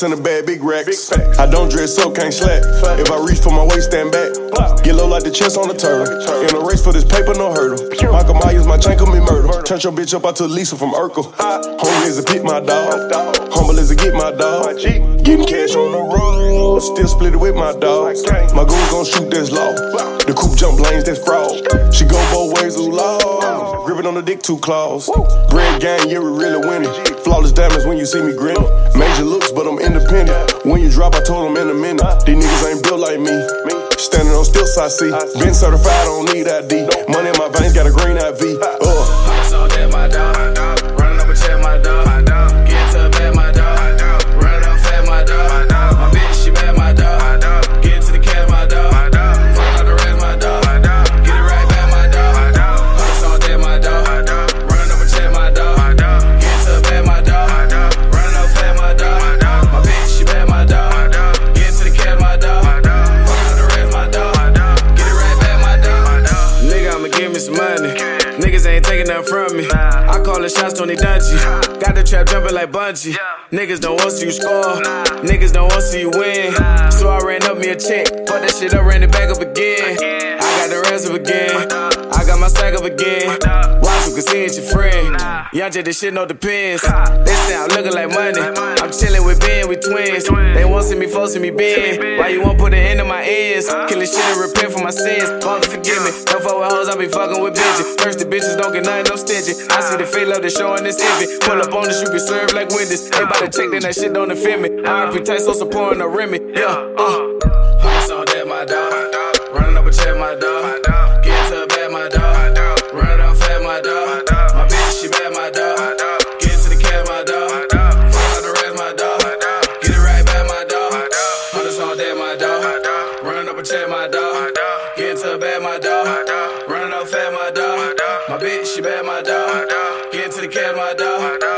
Racks in the bag, big racks. I don't dress up, can't slack. If I reach for my waist, stand back. Get low like the chest on the turtle. In a race for this paper, no hurdle. Michael Myers, my chain commit murder. Turn your bitch up out to Lisa from Urkel. Hungry as a pit, my dog. Humble as a get, my dog. Getting cash on the road. Still split it with my dog. My goons gon' shoot, that's law. The coupe jump lanes, that's fraud. She go both ways, ooh, law. Gripping on the dick, 2 claws. Bread gang, yeah, we really winning. Flawless diamonds when you see me grinning. Major looks, but I'm independent. When you drop, I told them in a minute. These niggas ain't built like me. Standing on stilts, I see. Been certified, don't need ID. Money in my veins, got a green IV. So that my dog. Running up a check, my dog. Get to the bed, my dog. Running up fat, my dog. My bitch, she bad, my dog. Get to the cat, my dog. Fuck out the rest, my dog. Get it right back, my dog. So that my dog. Running up a check, my dog. Get to the bed, my dog. Running up fat, my dog. My bitch, she bad, my dog. Get to the cat, my dog. Fuck out the rest, my dog. Get it right back, my dog. Nigga, I'ma give me some money. Niggas ain't taking nothing from me. I call the shots, Tony Dungy. Got the trap jumping like Bungie. Niggas don't want to see you score. Niggas don't want to see you win. So I ran up me a check. Fuck that shit up, ran it back up again. I got the rest up again. I got my stack up again. Watch you can see it's your friend. Young J, this shit no depends. They say I'm looking like money. I'm chilling with Ben, we twins. They won't see me, forcing me Ben. Why you won't put an end to my ends? Killing shit and repent for my sins. Father, forgive me. Don't fuck with hoes, I be fucking with bitches. Thirsty bitches don't get nothing, no stingy. I see the fate love, they showing this envy. Pull up on this, you get served like Wendy's. Ain't about to check, then that shit don't offend me. RP tight, so supporting no Remy. Yeah, so that my dog. Running up a check, my dog. Get to the bed, my dog. Running up fat, my dog. My bitch, she bad, my dog. Get to the cat, my dog. Fuck out the rest, my dog. Get it right back, my dog. So that my dog. Running up a check, my dog. Get to the bed, my dog. Running up fat, my dog. My bitch, she bad, my dog. Get to the cat, my dog.